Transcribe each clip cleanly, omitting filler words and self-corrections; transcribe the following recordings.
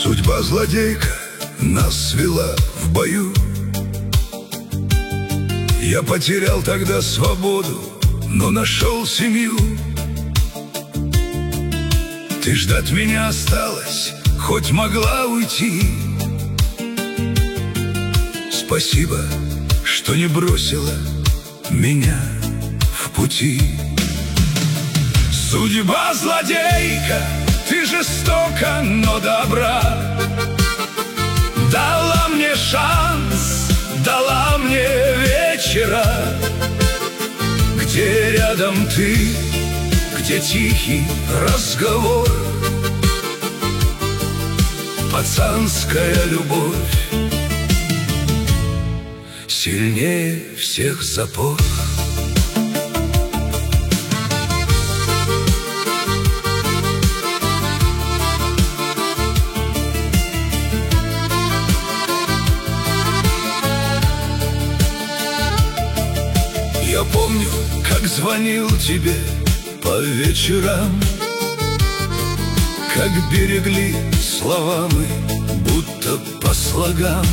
Судьба злодейка нас свела в бою. Я потерял тогда свободу, но нашел семью. Ты ждать меня осталась, хоть могла уйти. Спасибо, что не бросила меня в пути. Судьба злодейка, ты жестока, но добра. Дала мне шанс, дала мне вечера, где рядом ты, где тихий разговор. Пацанская любовь сильнее всех запор. Я помню, как звонил тебе по вечерам, как берегли слова мы, будто по слогам.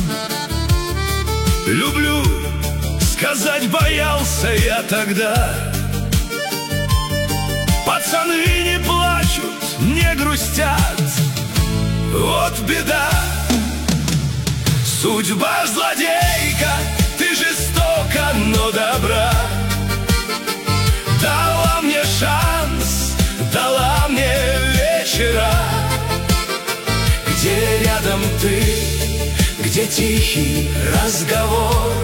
Люблю, сказать боялся я тогда. Пацаны не плачут, не грустят, вот беда. Судьба злодейка, ты жестока, но добра. Дала мне шанс, дала мне вечера, где рядом ты, где тихий разговор.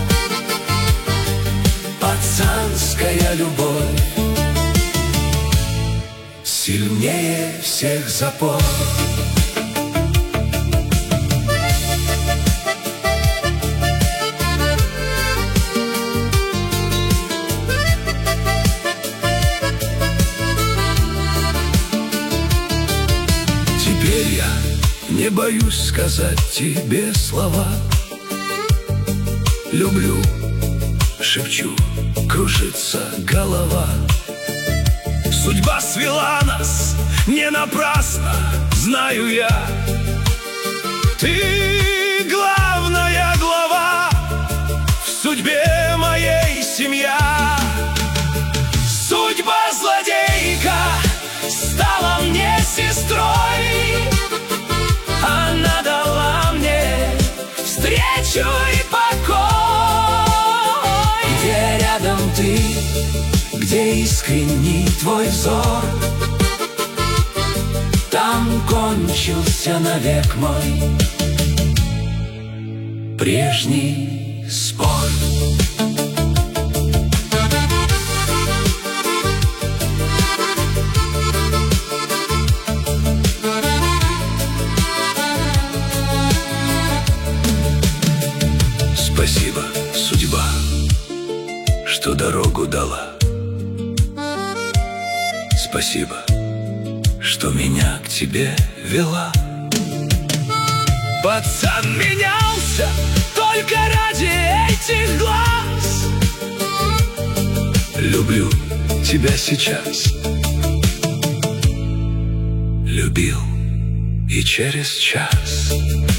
Пацанская любовь сильнее всех запор. Теперь я не боюсь сказать тебе слова. Люблю, шепчу, кружится голова. Судьба свела нас не напрасно, знаю я. Ты главная глава в судьбе моей, семья. Судьба злодейка стала мне сестрой. Она дала мне встречу и покой. Где рядом ты, где искренний твой взор, там кончился навек мой прежний спор. Спасибо, судьба, что дорогу дала. Спасибо, что меня к тебе вела. Пацан менялся только ради этих глаз. Люблю тебя сейчас, любил и через час.